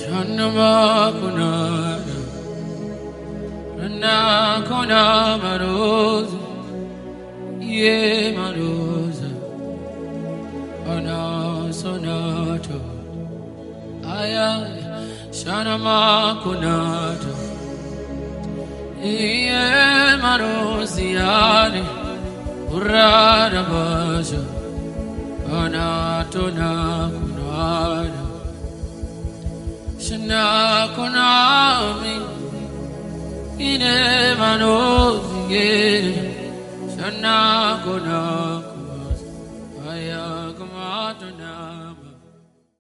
Shanama kunada, Rana kona marosa, ye marosa, Ana sonato, Aya, Shanama kunada, ye marosiane, Urada baja, Ana tona kunada. Shana konami ine manozi Shana konami